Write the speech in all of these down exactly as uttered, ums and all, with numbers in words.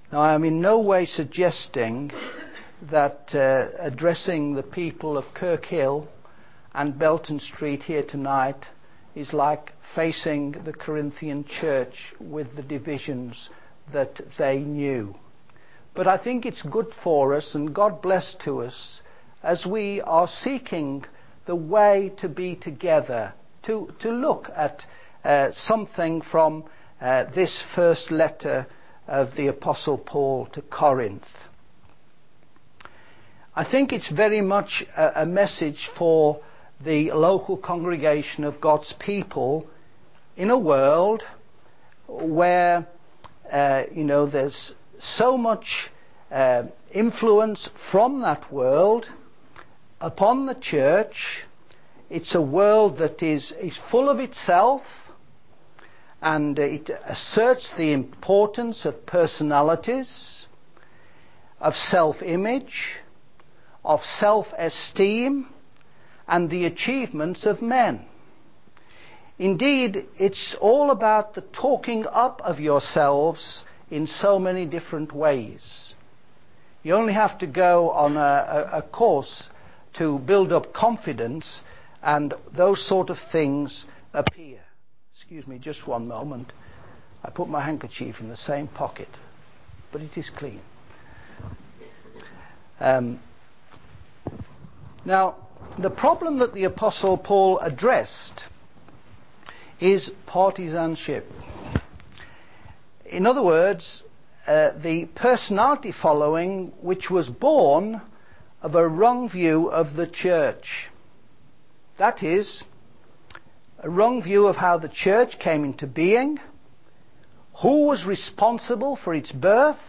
Now, I am in no way suggesting that uh, addressing the people of Kirkhill and Belton Street here tonight is like facing the Corinthian church with the divisions that they knew. But I think it's good for us, and God bless to us, as we are seeking the way to be together, to, to look at uh, something from uh, this first letter of the Apostle Paul to Corinth. I think it's very much a, a message for the local congregation of God's people in a world where, uh, you know, there's so much uh, influence from that world upon the church. It's a world that is, is full of itself, and it asserts the importance of personalities, of self-image, of self-esteem, and the achievements of men. Indeed, it's all about the talking up of yourselves in so many different ways. You only have to go on a, a, a course to build up confidence, and those sort of things appear. Excuse me, just one moment. I put my handkerchief in the same pocket, but it is clean. Um, now, the problem that the Apostle Paul addressed is partisanship. In other words, uh, the personality following which was born of a wrong view of the church. That is, a wrong view of how the church came into being, who was responsible for its birth,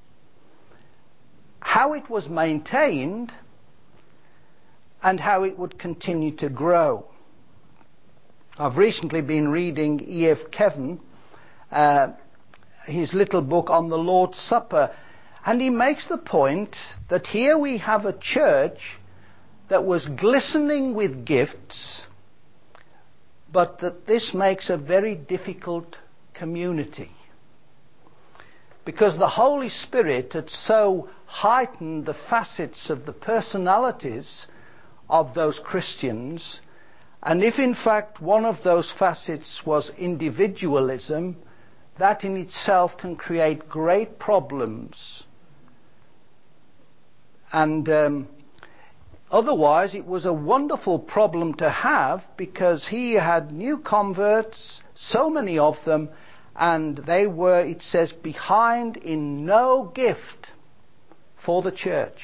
how it was maintained, and how it would continue to grow. I've recently been reading E F Kevin, uh, his little book on the Lord's Supper, and he makes the point that here we have a church that was glistening with gifts, but that this makes a very difficult community. Because the Holy Spirit had so heightened the facets of the personalities of those Christians, and if in fact one of those facets was individualism, that in itself can create great problems. And um, otherwise it was a wonderful problem to have, because he had new converts, so many of them, and they were, it says, behind in no gift for the church.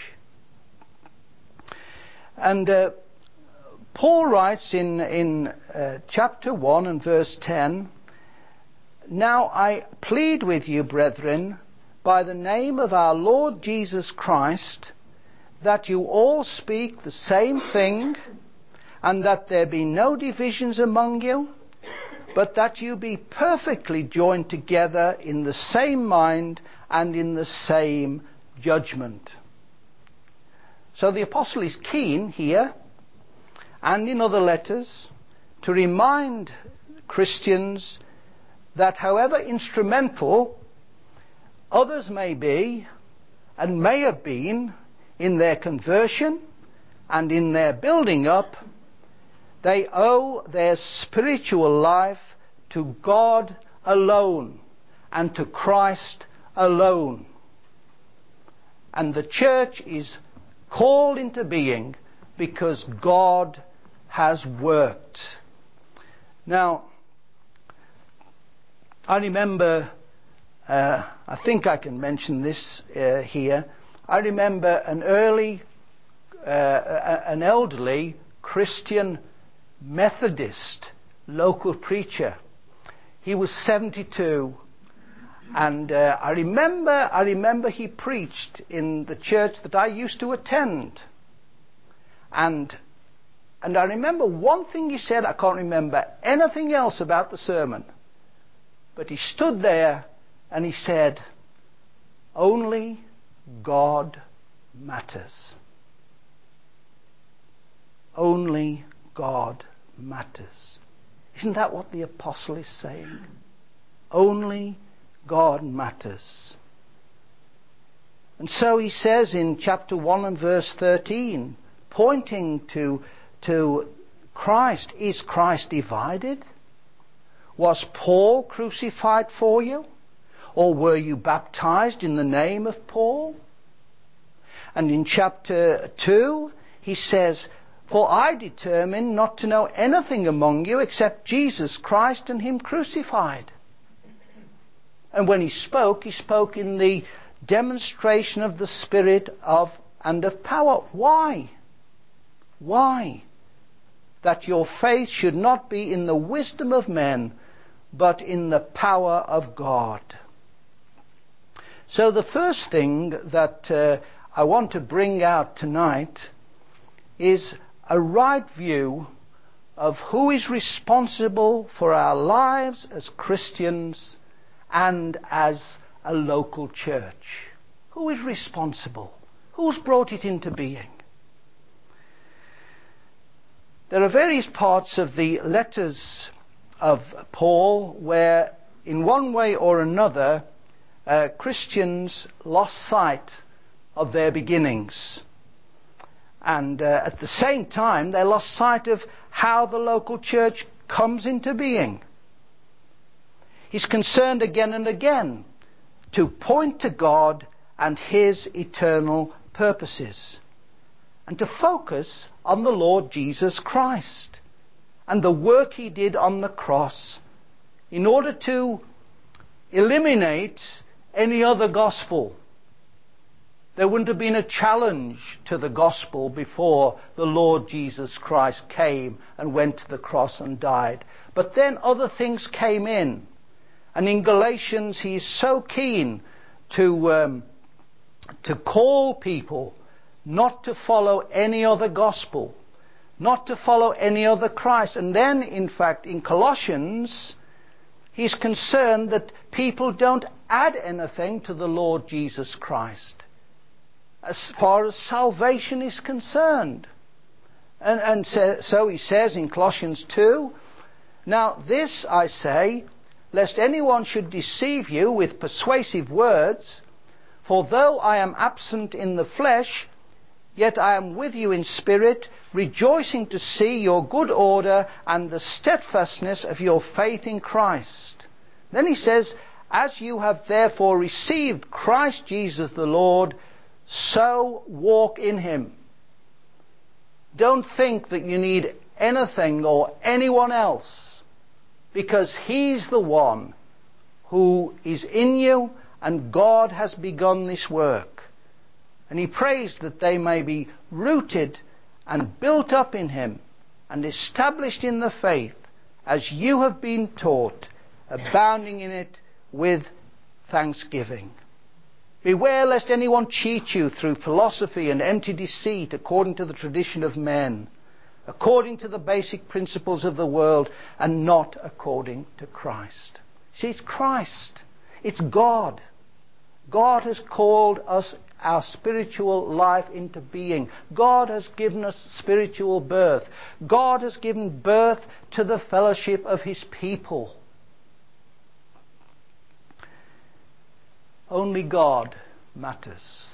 And uh, Paul writes in, in uh, chapter one and verse ten, "Now I plead with you, brethren, by the name of our Lord Jesus Christ, that you all speak the same thing, and that there be no divisions among you, but that you be perfectly joined together in the same mind and in the same judgment." So the apostle is keen here, and in other letters, to remind Christians that however instrumental others may be and may have been in their conversion and in their building up, they owe their spiritual life to God alone and to Christ alone. And the church is called into being because God has worked. Now, I remember, uh, I think I can mention this uh, here, I remember an early, uh, an elderly Christian Methodist local preacher. He was seventy-two, and uh, I remember I remember he preached in the church that I used to attend. And and I remember one thing he said. I can't remember anything else about the sermon. But he stood there and he said, "Only God matters. Only God matters." Isn't that what the apostle is saying? Only God matters. And so he says in chapter one and verse thirteen, pointing to, to Christ, is Christ divided? Was Paul crucified for you? Or were you baptized in the name of Paul? And in chapter two, he says, for I determined not to know anything among you except Jesus Christ and him crucified. And when he spoke, he spoke in the demonstration of the Spirit of and of power. Why? Why? That your faith should not be in the wisdom of men, but in the power of God. So the first thing that uh, I want to bring out tonight is a right view of who is responsible for our lives as Christians and as a local church. Who is responsible? Who's brought it into being? There are various parts of the letters of Paul where, in one way or another, uh, Christians lost sight of their beginnings. And uh, at the same time, they lost sight of how the local church comes into being. He's concerned again and again to point to God and his eternal purposes, and to focus on the Lord Jesus Christ and the work he did on the cross in order to eliminate any other gospel. There wouldn't have been a challenge to the gospel before the Lord Jesus Christ came and went to the cross and died. But then other things came in. And in Galatians he is so keen to, um, to call people not to follow any other gospel, not to follow any other Christ. And then, in fact, in Colossians, he's concerned that people don't add anything to the Lord Jesus Christ as far as salvation is concerned. And, and so, so he says in Colossians two, now this I say, lest anyone should deceive you with persuasive words, for though I am absent in the flesh, yet I am with you in spirit, rejoicing to see your good order and the steadfastness of your faith in Christ. Then he says, as you have therefore received Christ Jesus the Lord, so walk in him. Don't think that you need anything or anyone else, because he's the one who is in you, and God has begun this work. And he prays that they may be rooted and built up in him and established in the faith as you have been taught, abounding in it with thanksgiving. Beware lest anyone cheat you through philosophy and empty deceit, according to the tradition of men, according to the basic principles of the world, and not according to Christ. See, it's Christ. It's God. God has called us, our spiritual life, into being. God has given us spiritual birth. God has given birth to the fellowship of his people. Only God matters.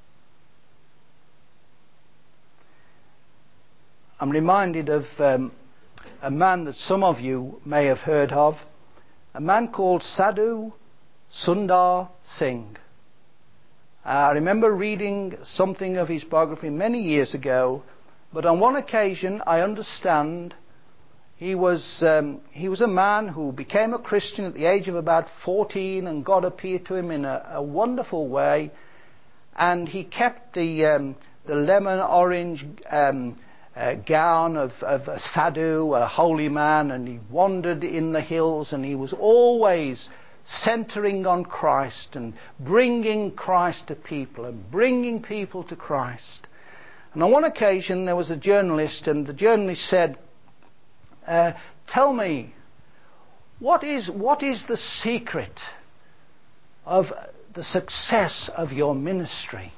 I'm reminded of um, a man that some of you may have heard of, a man called Sadhu Sundar Singh. I remember reading something of his biography many years ago, but on one occasion I understand he was um, he was a man who became a Christian at the age of about fourteen, and God appeared to him in a, a wonderful way, and he kept the um, the lemon orange um, uh, gown of, of a sadhu, a holy man, and he wandered in the hills, and he was always centering on Christ and bringing Christ to people and bringing people to Christ. And on one occasion there was a journalist, and the journalist said, uh, tell me, what is what is the secret of the success of your ministry?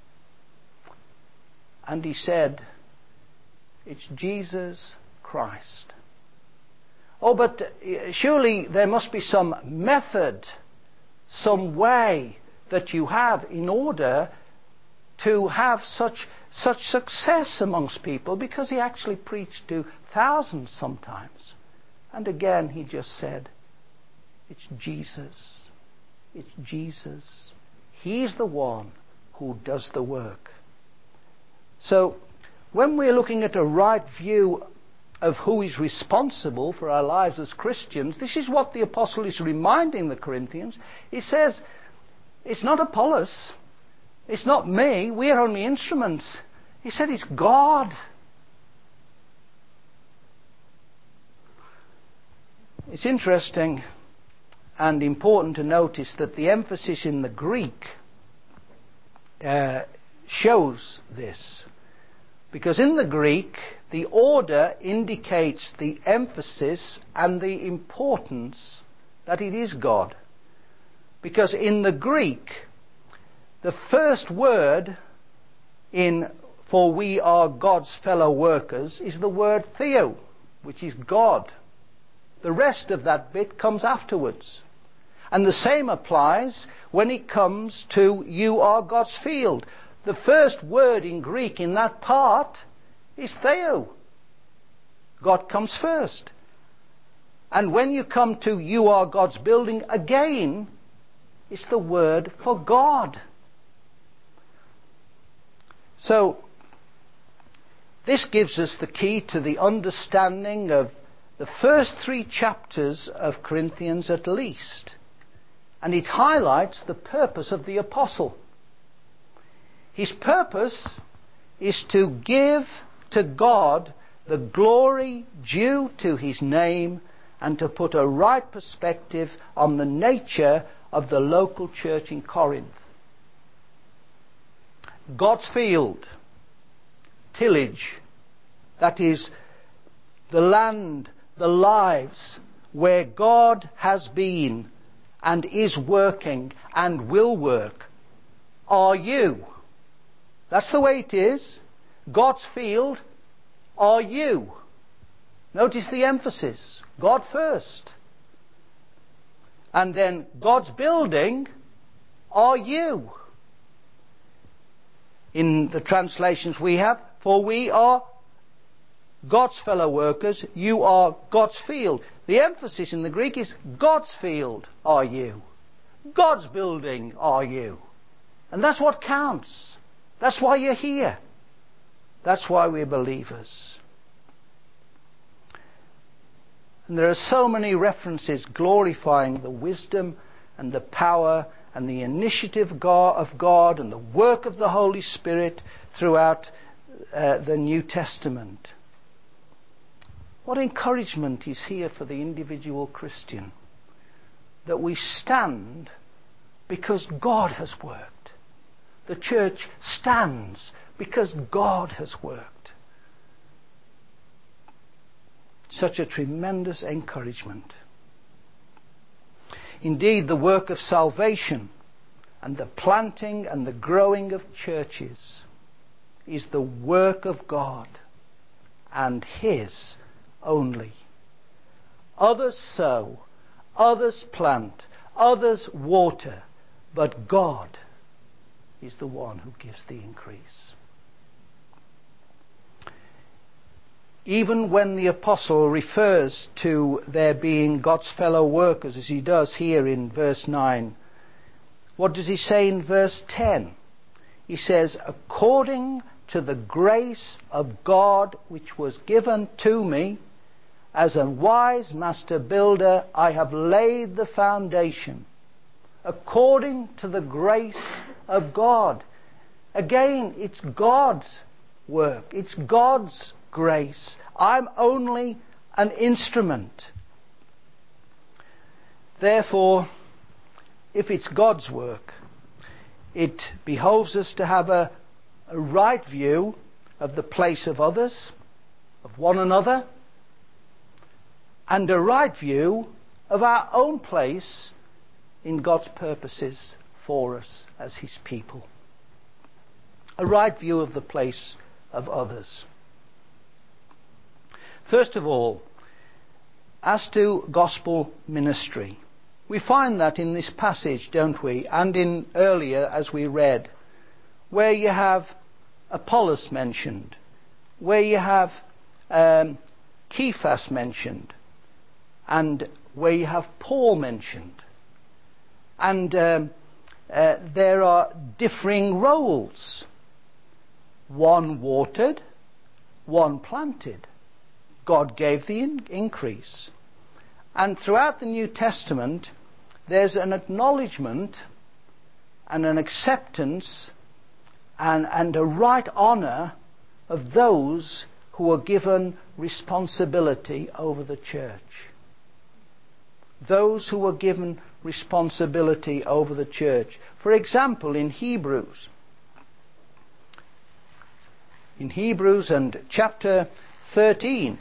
And he said, it's Jesus Christ. Oh, but surely there must be some method, some way that you have in order to have such, such success amongst people, because he actually preached to thousands sometimes. And again he just said, it's Jesus. It's Jesus. He's the one who does the work. So when we're looking at a right view of who is responsible for our lives as Christians, this is what the apostle is reminding the Corinthians. He says, it's not Apollos, it's not me, we are only instruments. He said it's God. It's interesting and important to notice that the emphasis in the Greek uh, shows this. Because in the Greek, the order indicates the emphasis and the importance that it is God. Because in the Greek, the first word in "for we are God's fellow workers" is the word theo, which is God. The rest of that bit comes afterwards. And the same applies when it comes to "you are God's field." The first word in Greek in that part is theo. God comes first. And when you come to "you are God's building," again, it's the word for God. So, this gives us the key to the understanding of the first three chapters of Corinthians at least. And it highlights the purpose of the apostle. His purpose is to give to God the glory due to his name, and to put a right perspective on the nature of the local church in Corinth. God's field, tillage, that is the land, the lives where God has been and is working and will work, are you. That's the way it is. God's field are you. Notice the emphasis. God first. And then God's building are you. In the translations we have, "for we are God's fellow workers, you are God's field." The emphasis in the Greek is God's field are you. God's building are you. And that's what counts. That's why you're here. That's why we're believers. And there are so many references glorifying the wisdom and the power and the initiative of God and the work of the Holy Spirit throughout uh, the New Testament. What encouragement is here for the individual Christian, that we stand because God has worked. The church stands because God has worked. Such a tremendous encouragement. Indeed, the work of salvation and the planting and the growing of churches is the work of God and His only. Others sow, others plant, others water, but God is the one who gives the increase. Even when the apostle refers to their being God's fellow workers, as he does here in verse nine, what does he say in verse ten? He says, "According to the grace of God which was given to me, as a wise master builder, I have laid the foundation." According to the grace of God. Again, it's God's work. It's God's grace. I'm only an instrument. Therefore, if it's God's work, it behoves us to have a, a right view of the place of others, of one another, and a right view of our own place in God's purposes for us as His people. A right view of the place of others. First of all, as to gospel ministry, we find that in this passage, don't we? And in earlier, as we read, where you have Apollos mentioned, where you have um, Cephas mentioned, and where you have Paul mentioned. And um, uh, there are differing roles. One watered, one planted. God gave the in- increase. And throughout the New Testament, there's an acknowledgement and an acceptance and, and a right honour of those who are given responsibility over the church. Those who are given responsibility over the church. For example, in Hebrews. In Hebrews and chapter thirteen.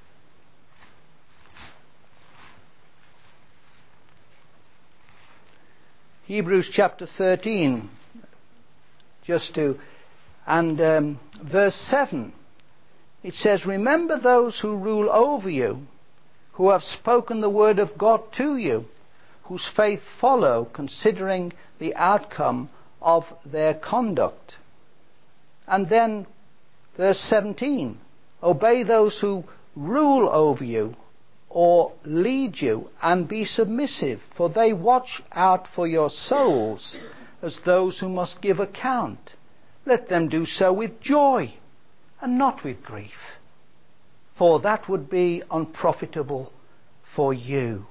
Hebrews chapter thirteen, just to, and um, verse seven, it says, "Remember those who rule over you, who have spoken the word of God to you, whose faith follow, considering the outcome of their conduct." And then verse seventeen, "Obey those who rule over you, or lead you, and be submissive, for they watch out for your souls as those who must give account. Let them do so with joy and not with grief, for that would be unprofitable for you."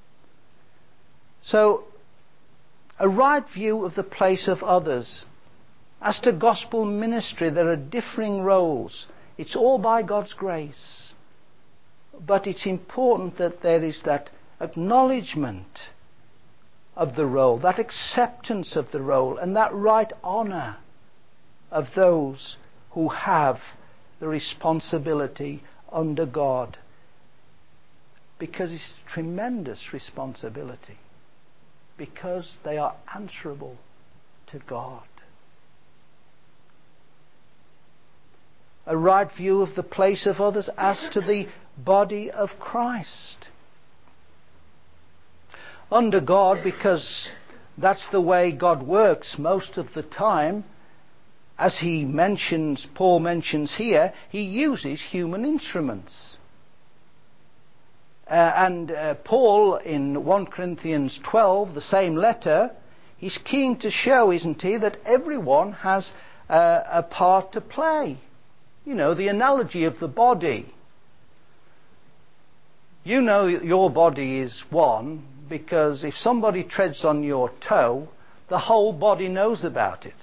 So, a right view of the place of others. As to gospel ministry, there are differing roles. It's all by God's grace. But it's important that there is that acknowledgement of the role, that acceptance of the role, and that right honour of those who have the responsibility under God. Because it's tremendous responsibility. Because they are answerable to God. A right view of the place of others as to the body of Christ. Under God, because that's the way God works most of the time, as he mentions, Paul mentions here, he uses human instruments. Uh, and uh, Paul in First Corinthians twelve, the same letter, he's keen to show, isn't he, that everyone has uh, a part to play. You know, the analogy of the body. You know your body is one because if somebody treads on your toe, the whole body knows about it.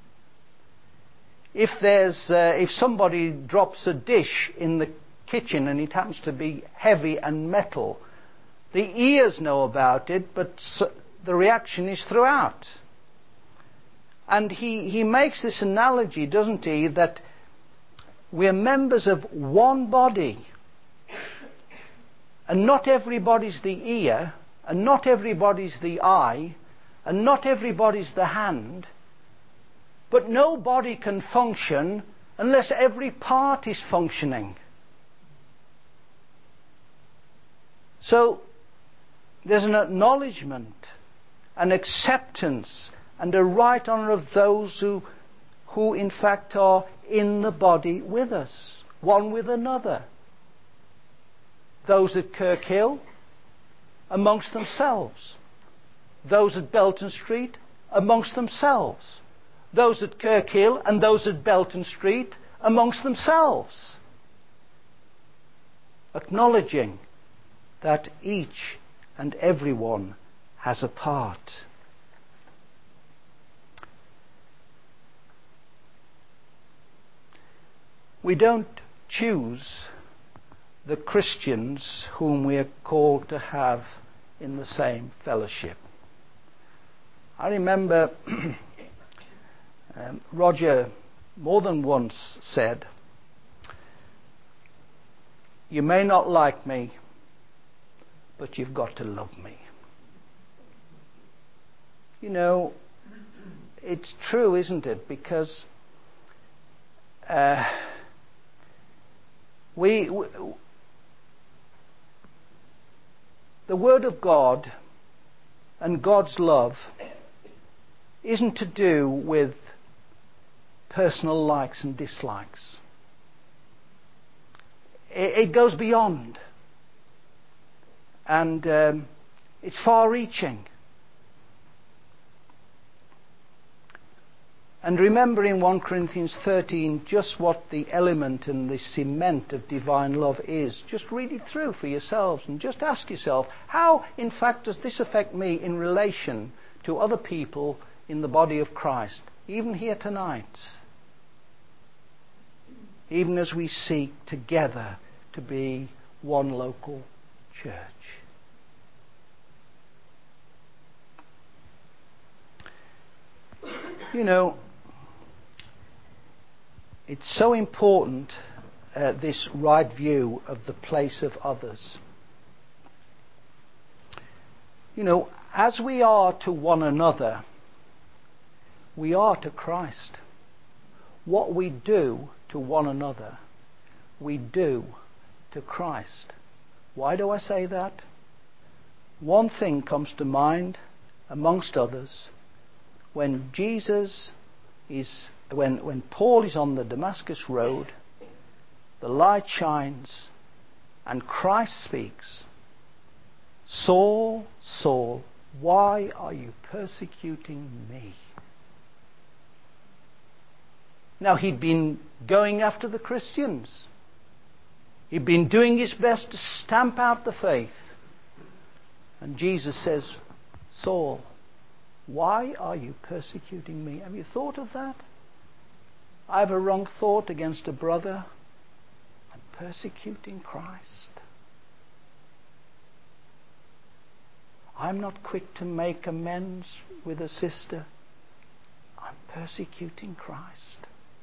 If there's, uh, if somebody drops a dish in the kitchen and it happens to be heavy and metal, the ears know about it, but the reaction is throughout. And he, he makes this analogy, doesn't he, that we're members of one body. And not everybody's the ear, and not everybody's the eye, and not everybody's the hand. But no body can function unless every part is functioning. So there's an acknowledgement, an acceptance, and a right honour of those who, who in fact are in the body with us, one with another. Those at Kirkhill, amongst themselves. Those at Belton Street, amongst themselves. Those at Kirkhill and those at Belton Street, amongst themselves. Acknowledging that each and every one has a part. We don't choose the Christians whom we are called to have in the same fellowship. I remember um, Roger more than once said, "You may not like me, but you've got to love me." You know, it's true, isn't it? Because uh, we... we The Word of God and God's love isn't to do with personal likes and dislikes. It, it goes beyond. And um, it's far-reaching. And remember in First Corinthians thirteen just what the element and the cement of divine love is. Just read it through for yourselves and just ask yourself, how in fact does this affect me in relation to other people in the body of Christ, even here tonight? Even as we seek together to be one local church. You know, it's so important, uh, this right view of the place of others. You know, as we are to one another, we are to Christ. What we do to one another, we do to Christ. Why do I say that? One thing comes to mind, amongst others, when Jesus is When, when Paul is on the Damascus road, the light shines and Christ speaks. Saul, Saul, why are you persecuting me? Now, he'd been going after the Christians. He'd been doing his best to stamp out the faith. And Jesus says, Saul, why are you persecuting me? Have you thought of that? I have a wrong thought against a brother. I'm persecuting Christ. I'm not quick to make amends with a sister. I'm persecuting Christ.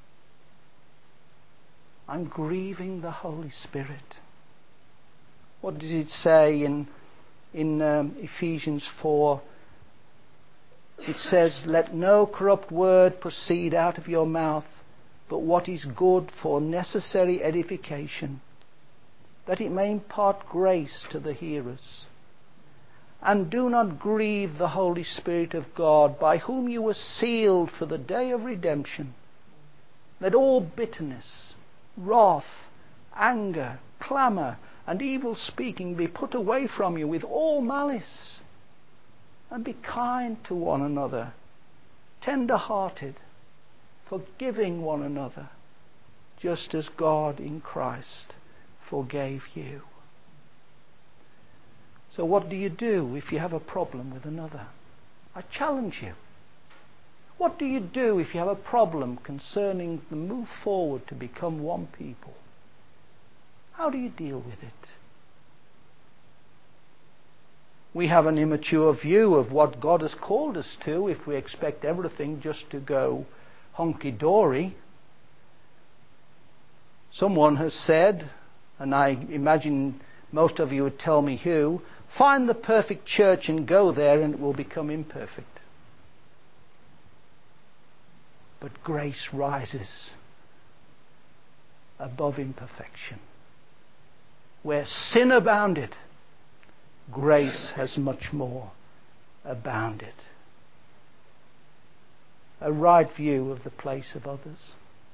I'm grieving the Holy Spirit. What does it say in, in um, Ephesians four? It says, let no corrupt word proceed out of your mouth, but what is good for necessary edification, that it may impart grace to the hearers. And do not grieve the Holy Spirit of God, by whom you were sealed for the day of redemption. Let all bitterness, wrath, anger, clamour, and evil speaking be put away from you with all malice. And be kind to one another, tender-hearted, forgiving one another, just as God in Christ forgave you. So what do you do if you have a problem with another? I challenge you. What do you do if you have a problem concerning the move forward to become one people? How do you deal with it? We have an immature view of what God has called us to if we expect everything just to go hunky-dory. Someone has said, and I imagine most of you would tell me who, find the perfect church and go there and it will become imperfect. But grace rises above imperfection. Where sin abounded, grace has much more abounded. A right view of the place of others.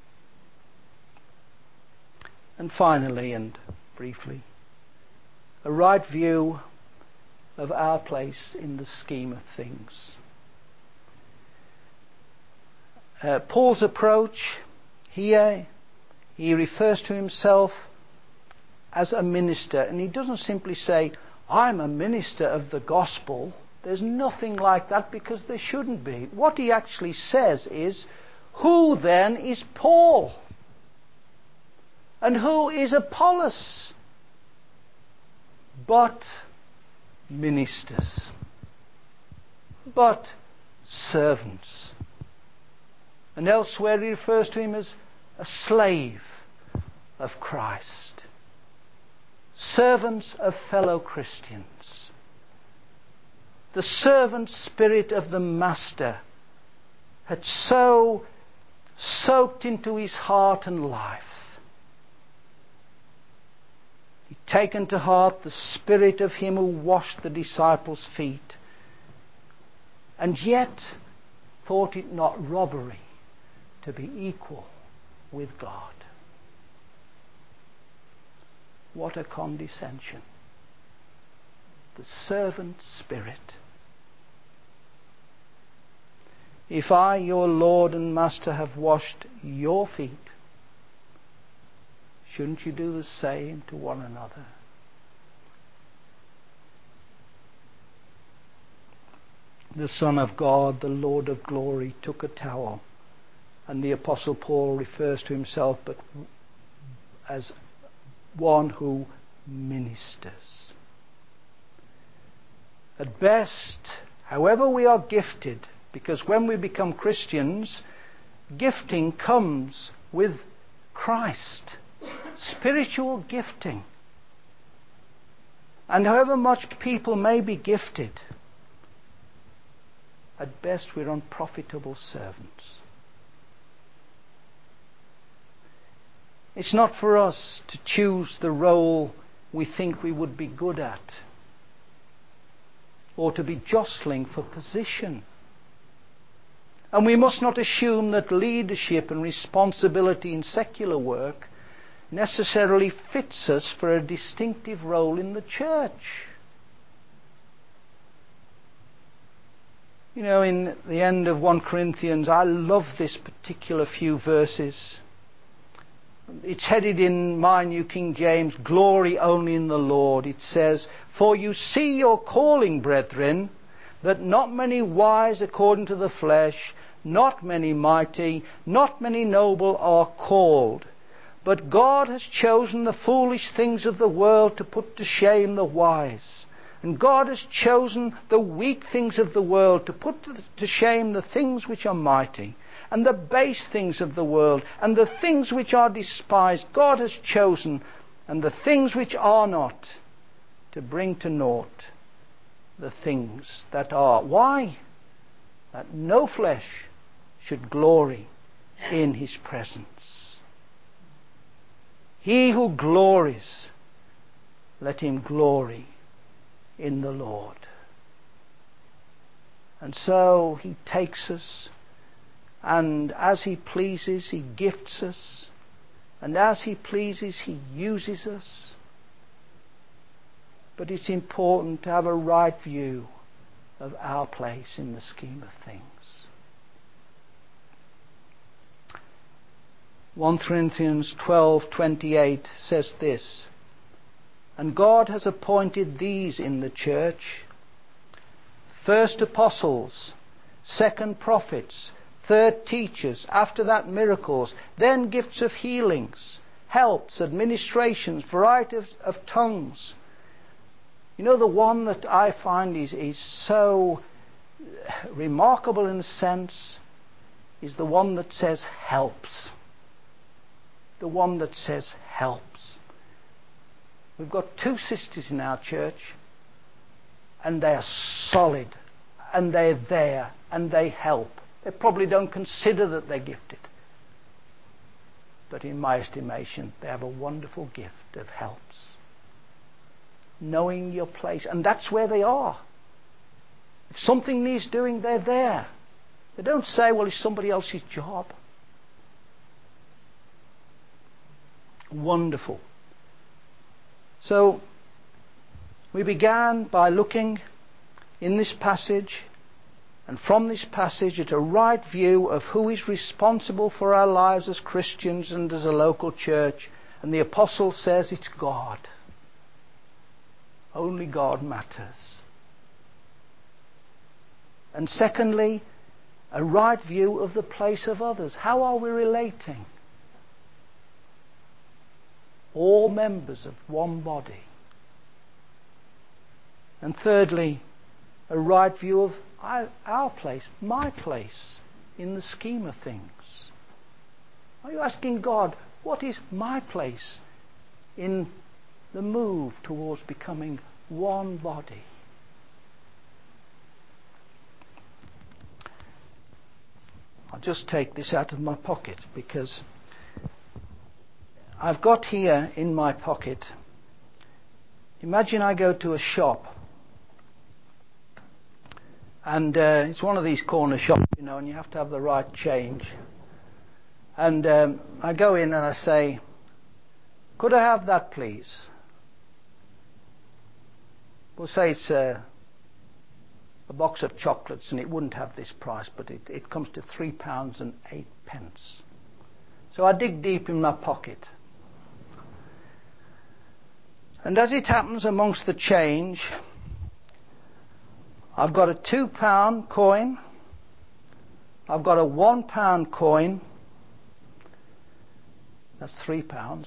And finally, and briefly, a right view of our place in the scheme of things. Uh, Paul's approach here, he refers to himself as a minister, and he doesn't simply say, I'm a minister of the gospel. There's nothing like that, because there shouldn't be. What he actually says is, who then is Paul? And who is Apollos? But ministers. But servants. And elsewhere he refers to him as a slave of Christ. Servants of fellow Christians. The servant spirit of the Master had so soaked into his heart and life. He'd taken to heart the spirit of him who washed the disciples' feet, and yet thought it not robbery to be equal with God. What a condescension. The servant spirit. If I, your Lord and Master, have washed your feet, shouldn't you do the same to one another? The Son of God, the Lord of glory, took a towel, and the Apostle Paul refers to himself but as one who ministers. At best, however we are gifted, because when we become Christians, gifting comes with Christ. Spiritual gifting. And however much people may be gifted, at best we're unprofitable servants. It's not for us to choose the role we think we would be good at, or to be jostling for position. And we must not assume that leadership and responsibility in secular work necessarily fits us for a distinctive role in the church. You know, in the end of First Corinthians, I love this particular few verses. It's headed in my New King James, Glory only in the Lord. It says, For you see your calling, brethren, that not many wise according to the flesh, not many mighty, not many noble are called. But God has chosen the foolish things of the world to put to shame the wise. And God has chosen the weak things of the world to put to shame the things which are mighty. And the base things of the world, and the things which are despised, God has chosen, and the things which are not, to bring to naught the things that are. Why? That no flesh should glory in his presence. He who glories, let him glory in the Lord. And so he takes us, and as he pleases, he gifts us, and as he pleases, he uses us. But it's important to have a right view of our place in the scheme of things. First Corinthians twelve twenty-eight says this, And God has appointed these in the church: first apostles, second prophets, third teachers, after that miracles, then gifts of healings, helps, administrations, variety of, of tongues. You know, the one that I find is, is so remarkable in a sense is the one that says helps. The one that says helps. We've got two sisters in our church, and they're solid, and they're there, and they help. They probably don't consider that they're gifted. But in my estimation, they have a wonderful gift of helps. Knowing your place. And that's where they are. If something needs doing, they're there. They don't say, well, it's somebody else's job. Wonderful. So, we began by looking in this passage, and from this passage, at a right view of who is responsible for our lives as Christians and as a local church. And the apostle says it's God. Only God matters. And secondly, a right view of the place of others. How are we relating? All members of one body. And thirdly, a right view of our place, my place in the scheme of things. Are you asking God, what is my place in the move towards becoming one body? I'll just take this out of my pocket, because I've got here in my pocket, imagine I go to a shop, and uh, it's one of these corner shops, you know, and you have to have the right change. And um, I go in and I say, could I have that, please? We'll say it's a, a box of chocolates, and it wouldn't have this price, but it, it comes to three pounds and eight pence. So I dig deep in my pocket. And as it happens amongst the change, I've got a two pound coin, I've got a one pound coin, that's three pounds.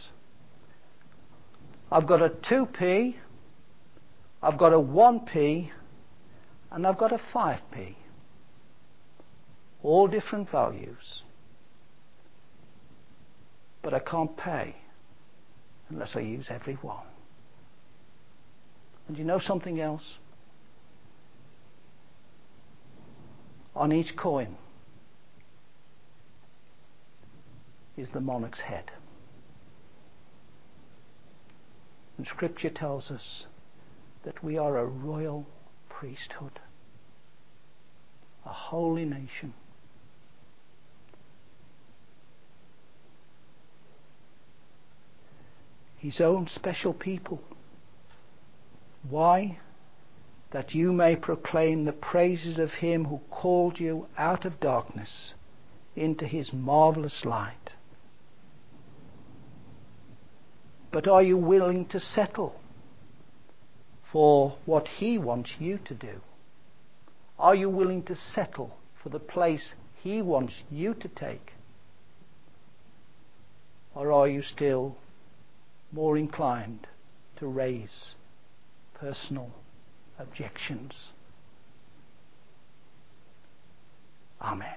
I've got a two p, I've got a one p, and I've got a five p. All different values. But I can't pay unless I use every one. And you know something else? On each coin is the monarch's head. And Scripture tells us that we are a royal priesthood, a holy nation. His own special people. Why? That you may proclaim the praises of him who called you out of darkness into his marvelous light. But are you willing to settle for what he wants you to do? Are you willing to settle for the place he wants you to take? Or are you still more inclined to raise personal objections? Amen.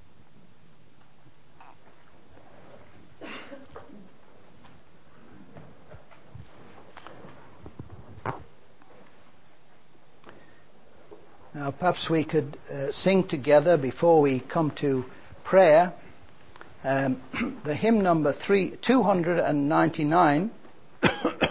Now perhaps we could uh, sing together before we come to prayer um, the hymn number three, two hundred ninety-nine